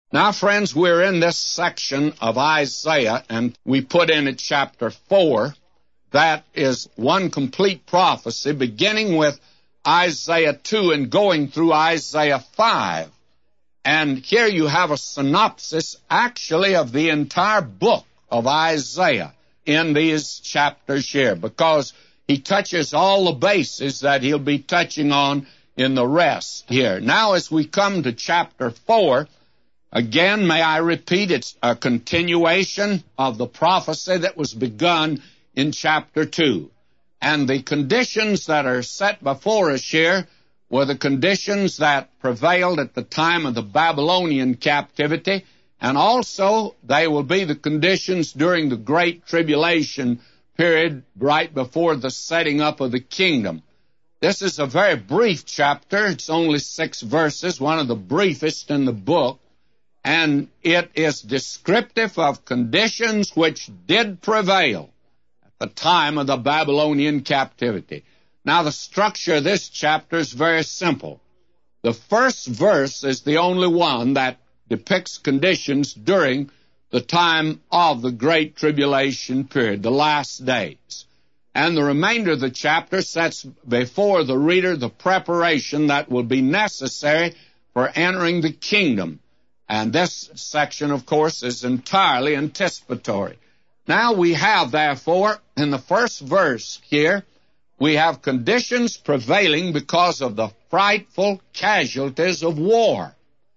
Now, friends, we're in this section of Isaiah, and we put in it chapter 4. That is one complete prophecy, beginning with Isaiah 2 and going through Isaiah 5. And here you have a synopsis, actually, of the entire book of Isaiah in these chapters here, because he touches all the bases that he'll be touching on in the rest here. Now, as we come to chapter 4, again, may I repeat, it's a continuation of the prophecy that was begun in chapter 2. And the conditions that are set before us here were the conditions that prevailed at the time of the Babylonian captivity, and also they will be the conditions during the Great Tribulation period right before the setting up of the kingdom. This is a very brief chapter. It's only 6 verses, one of the briefest in the book, and it is descriptive of conditions which did prevail the time of the Babylonian captivity. Now, the structure of this chapter is very simple. The first verse is the only one that depicts conditions during the time of the Great Tribulation period, the last days. And the remainder of the chapter sets before the reader the preparation that will be necessary for entering the kingdom. And this section, of course, is entirely anticipatory. Now we have, therefore, in the first verse here, we have conditions prevailing because of the frightful casualties of war.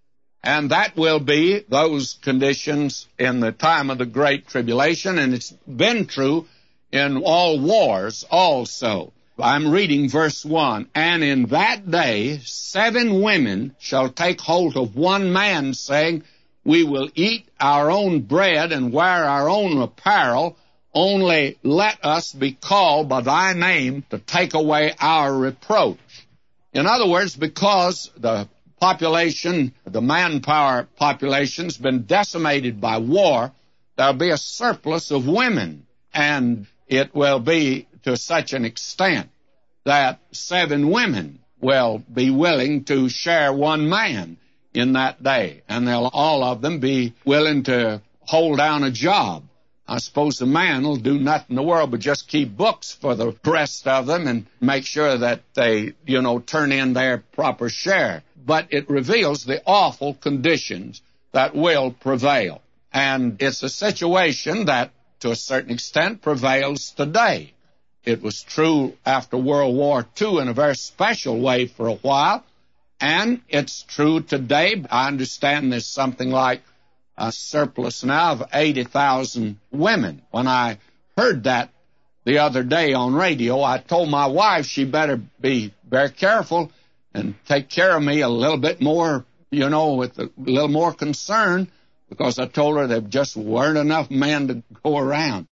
And that will be those conditions in the time of the Great Tribulation, and it's been true in all wars also. I'm reading verse 1. And in that day 7 women shall take hold of one man, saying, we will eat our own bread and wear our own apparel, only let us be called by thy name to take away our reproach. In other words, because the population, the manpower population's been decimated by war, there'll be a surplus of women, and it will be to such an extent that 7 women will be willing to share one man in that day, and they'll all of them be willing to hold down a job. I suppose the man will do nothing in the world but just keep books for the rest of them and make sure that they, turn in their proper share. But it reveals the awful conditions that will prevail. And it's a situation that, to a certain extent, prevails today. It was true after World War II in a very special way for a while, and it's true today. I understand there's something like a surplus now of 80,000 women. When I heard that the other day on radio, I told my wife she better be very careful and take care of me a little bit more, with a little more concern, because I told her there just weren't enough men to go around.